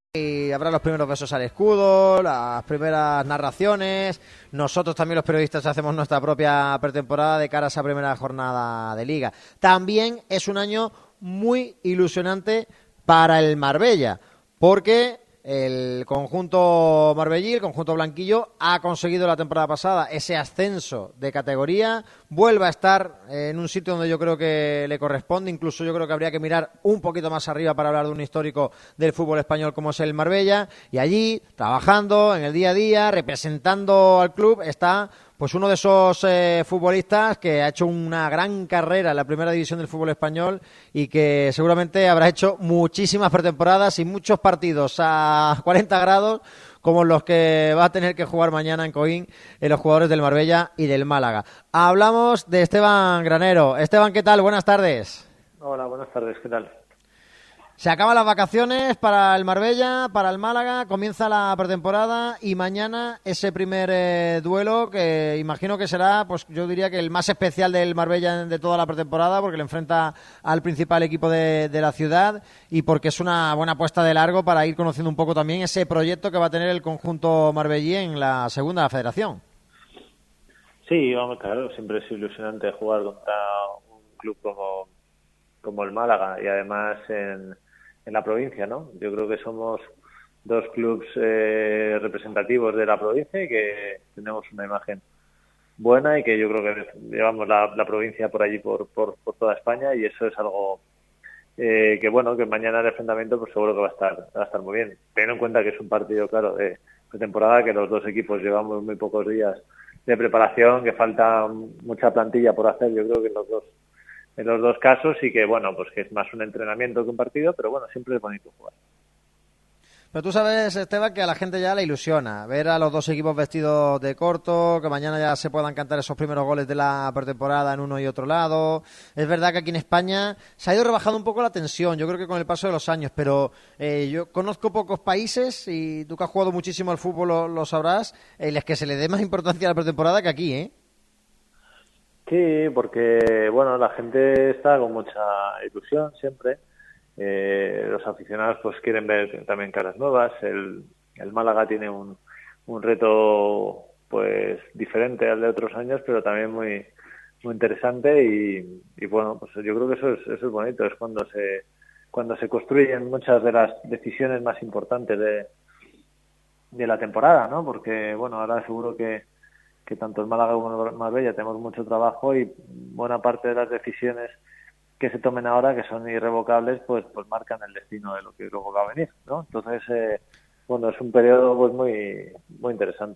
Y habrá los primeros besos al escudo, las primeras narraciones. Nosotros también los periodistas hacemos nuestra propia pretemporada de cara a esa primera jornada de Liga. También es un año muy ilusionante para el Marbella, porque el conjunto marbellí, el conjunto blanquillo, ha conseguido la temporada pasada ese ascenso de categoría, vuelve a estar en un sitio donde yo creo que le corresponde, incluso yo creo que habría que mirar un poquito más arriba para hablar de un histórico del fútbol español como es el Marbella, y allí, trabajando en el día a día, representando al club, está pues uno de esos futbolistas que ha hecho una gran carrera en la primera división del fútbol español y que seguramente habrá hecho muchísimas pretemporadas y muchos partidos a 40 grados como los que va a tener que jugar mañana en Coín los jugadores del Marbella y del Málaga. Hablamos de Esteban Granero. Esteban, ¿qué tal? Buenas tardes. Hola, buenas tardes, ¿qué tal? Se acaban las vacaciones para el Marbella, para el Málaga, comienza la pretemporada y mañana ese primer duelo que imagino que será, pues yo diría que el más especial del Marbella de toda la pretemporada, porque le enfrenta al principal equipo de la ciudad y porque es una buena apuesta de largo para ir conociendo un poco también ese proyecto que va a tener el conjunto marbellí en la segunda federación. Sí, vamos, claro, siempre es ilusionante jugar contra un club como el Málaga y además en la provincia, ¿no? Yo creo que somos dos clubes representativos de la provincia y que tenemos una imagen buena y que yo creo que llevamos la provincia por allí, por toda España, y eso es algo que bueno, que mañana el enfrentamiento pues seguro que va a estar muy bien. Teniendo en cuenta que es un partido, claro, de pretemporada, que los dos equipos llevamos muy pocos días de preparación, que falta mucha plantilla por hacer, yo creo que en los dos casos, y que bueno, pues que es más un entrenamiento que un partido, pero bueno, siempre es bonito jugar. Pero tú sabes, Esteban, que a la gente ya le ilusiona ver a los dos equipos vestidos de corto, que mañana ya se puedan cantar esos primeros goles de la pretemporada en uno y otro lado. Es verdad que aquí en España se ha ido rebajando un poco la tensión, yo creo que con el paso de los años, pero yo conozco pocos países, y tú que has jugado muchísimo al fútbol lo sabrás, en los que se le dé más importancia a la pretemporada que aquí, ¿eh? Sí, porque bueno, la gente está con mucha ilusión siempre. Los aficionados pues quieren ver también caras nuevas. El Málaga tiene un reto pues diferente al de otros años, pero también muy interesante y bueno, pues yo creo que eso es bonito. Es cuando se construyen muchas de las decisiones más importantes de la temporada, ¿no? Porque bueno, ahora seguro que tanto el Málaga como el Marbella tenemos mucho trabajo y buena parte de las decisiones que se tomen ahora, que son irrevocables, pues marcan el destino de lo que luego va a venir, ¿no? Entonces, bueno, es un periodo pues muy interesante.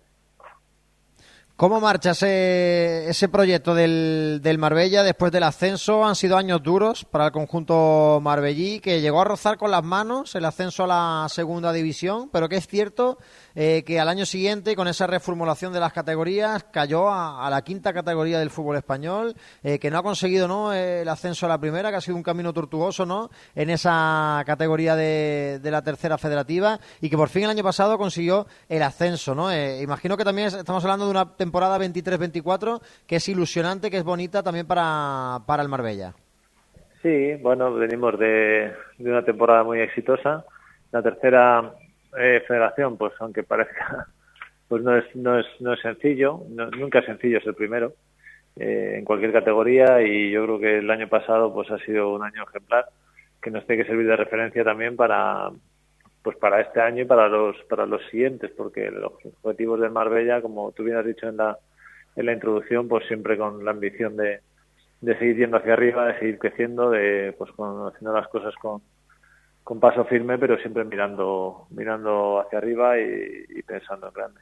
¿Cómo marcha ese proyecto del Marbella después del ascenso? Han sido años duros para el conjunto marbellí, que llegó a rozar con las manos el ascenso a la segunda división, pero que es cierto que al año siguiente, con esa reformulación de las categorías, cayó a la quinta categoría del fútbol español, que no ha conseguido, ¿no?, el ascenso a la primera, que ha sido un camino tortuoso, ¿no?, en esa categoría de la tercera federativa, y que por fin el año pasado consiguió el ascenso, ¿no? Imagino que también estamos hablando de una temporada 23-24 que es ilusionante, que es bonita también para el Marbella. Sí, bueno, venimos de una temporada muy exitosa. La tercera federación, pues aunque parezca, pues no es sencillo, nunca es sencillo ser primero en cualquier categoría, y yo creo que el año pasado pues ha sido un año ejemplar que nos tiene que servir de referencia también para este año y para los siguientes, porque los objetivos del Marbella, como tú bien has dicho en la introducción, pues siempre con la ambición de seguir yendo hacia arriba, de seguir creciendo, haciendo las cosas con paso firme, pero siempre mirando hacia arriba y pensando en grande.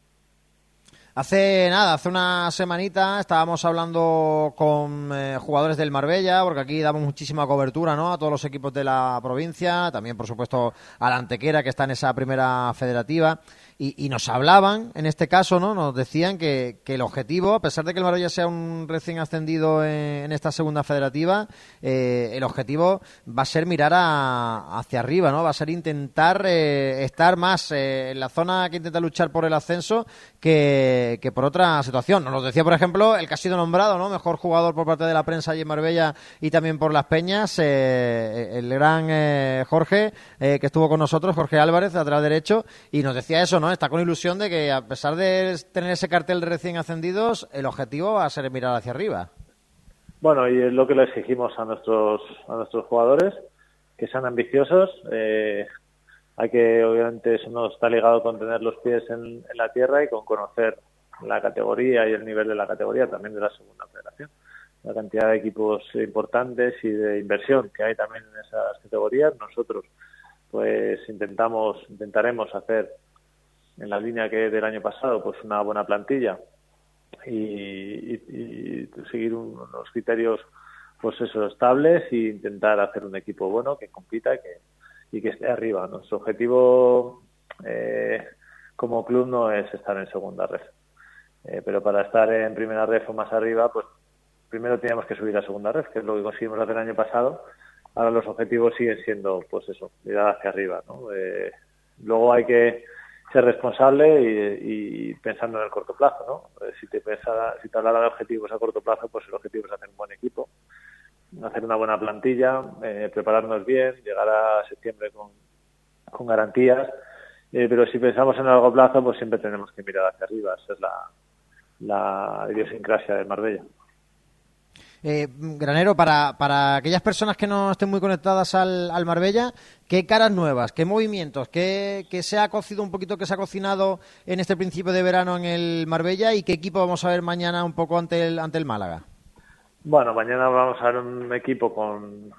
Hace una semanita estábamos hablando con jugadores del Marbella, porque aquí damos muchísima cobertura, ¿no?, a todos los equipos de la provincia, también por supuesto a la Antequera, que está en esa primera federativa, y nos hablaban, en este caso, ¿no?, nos decían que el objetivo, a pesar de que el Marbella sea un recién ascendido en esta segunda federativa, el objetivo va a ser mirar hacia arriba, ¿no?, va a ser intentar estar más en la zona que intenta luchar por el ascenso que que por otra situación. Nos lo decía, por ejemplo, el que ha sido nombrado, ¿no?, mejor jugador por parte de la prensa allí en Marbella y también por las Peñas, el gran Jorge, que estuvo con nosotros, Jorge Álvarez, lateral derecho, y nos decía eso, ¿no? Está con ilusión de que, a pesar de tener ese cartel de recién ascendidos, el objetivo va a ser mirar hacia arriba. Bueno, y es lo que le exigimos a nuestros jugadores, que sean ambiciosos. Hay que, obviamente, eso no está ligado con tener los pies en la tierra y con conocer la categoría y el nivel de la categoría, también de la segunda federación. La cantidad de equipos importantes y de inversión que hay también en esas categorías. Nosotros, pues, intentaremos hacer en la línea que del año pasado, pues, una buena plantilla y seguir unos criterios, pues eso, estables, e intentar hacer un equipo bueno que compita y que esté arriba. Nuestro objetivo como club no es estar en segunda red, pero para estar en primera red o más arriba, pues primero teníamos que subir a segunda red, que es lo que conseguimos hacer el año pasado. Ahora los objetivos siguen siendo, pues eso, mirar hacia arriba, ¿no? Luego hay que ser responsable y pensando en el corto plazo, ¿no? Si te hablara de objetivos a corto plazo, pues el objetivo es hacer un buen equipo, hacer una buena plantilla, prepararnos bien, llegar a septiembre con garantías, pero si pensamos en el largo plazo, pues siempre tenemos que mirar hacia arriba. Esa es la idiosincrasia de Marbella. Granero, para aquellas personas que no estén muy conectadas al Marbella, ¿qué caras nuevas, qué movimientos, qué se ha cocido un poquito, que se ha cocinado en este principio de verano en el Marbella, y qué equipo vamos a ver mañana un poco ante el Málaga? Bueno, mañana vamos a ver un equipo con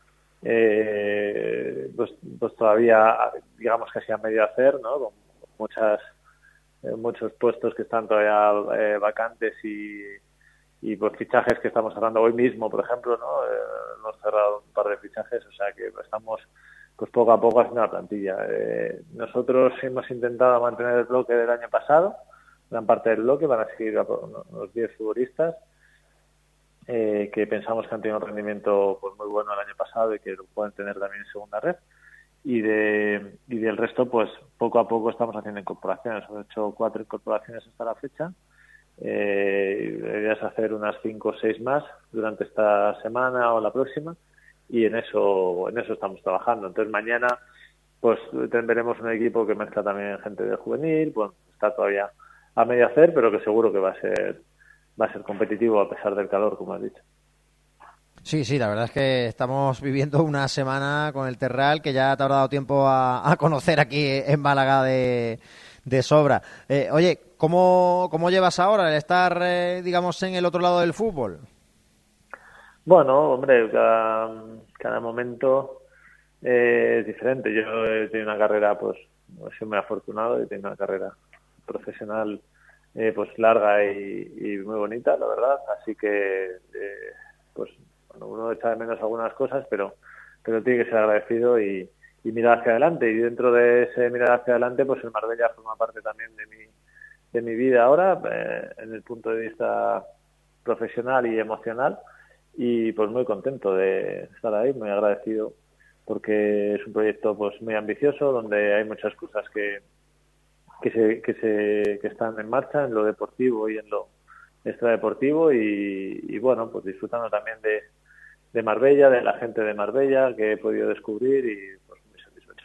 pues todavía, digamos, casi a medio hacer, ¿no? Con muchos puestos que están todavía vacantes y pues fichajes que estamos cerrando hoy mismo, por ejemplo, ¿no? Hemos cerrado un par de fichajes, o sea que estamos pues poco a poco haciendo la plantilla. Nosotros hemos intentado mantener el bloque del año pasado, gran parte del bloque, van a seguir unos 10 futbolistas que pensamos que han tenido un rendimiento pues muy bueno el año pasado y que lo pueden tener también en segunda red. Y del resto, pues poco a poco estamos haciendo incorporaciones. Hemos hecho 4 incorporaciones hasta la fecha. Deberías hacer unas 5 o 6 más durante esta semana o la próxima, y en eso estamos trabajando. Entonces mañana pues veremos un equipo que mezcla también gente de juvenil, pues está todavía a medio hacer, pero que seguro que va a ser competitivo a pesar del calor, como has dicho. Sí, la verdad es que estamos viviendo una semana con el Terral que ya te habrá dado tiempo a conocer aquí en Málaga de sobra. Oye, ¿cómo llevas ahora el estar, digamos, en el otro lado del fútbol? Bueno, hombre, cada momento es diferente. Yo he tenido una carrera, pues, he sido muy afortunado, he tenido una carrera profesional pues larga y muy bonita, la verdad. Así que, pues, bueno, uno echa de menos algunas cosas, pero tiene que ser agradecido y mirar hacia adelante. Y dentro de ese mirar hacia adelante, pues el Marbella forma parte también de mi vida ahora, en el punto de vista profesional y emocional. Y pues muy contento de estar ahí, muy agradecido, porque es un proyecto pues muy ambicioso, donde hay muchas cosas que están en marcha en lo deportivo y en lo extradeportivo, y bueno, pues disfrutando también de Marbella, de la gente de Marbella que he podido descubrir, y pues muy satisfecho.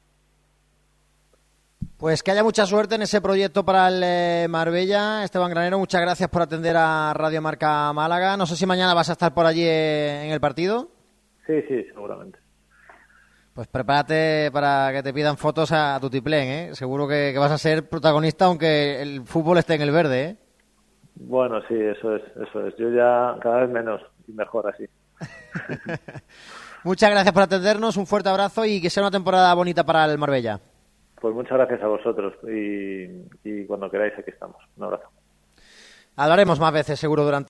Pues que haya mucha suerte en ese proyecto para el Marbella. Esteban Granero, muchas gracias por atender a Radio Marca Málaga. No sé si mañana vas a estar por allí en el partido. Sí, seguramente. Pues prepárate para que te pidan fotos a tutiplén, ¿eh? Seguro que vas a ser protagonista, aunque el fútbol esté en el verde, ¿eh? Bueno, sí, eso es. Yo ya cada vez menos y mejor así. Muchas gracias por atendernos, un fuerte abrazo y que sea una temporada bonita para el Marbella. Pues muchas gracias a vosotros y cuando queráis aquí estamos. Un abrazo. Hablaremos más veces seguro durante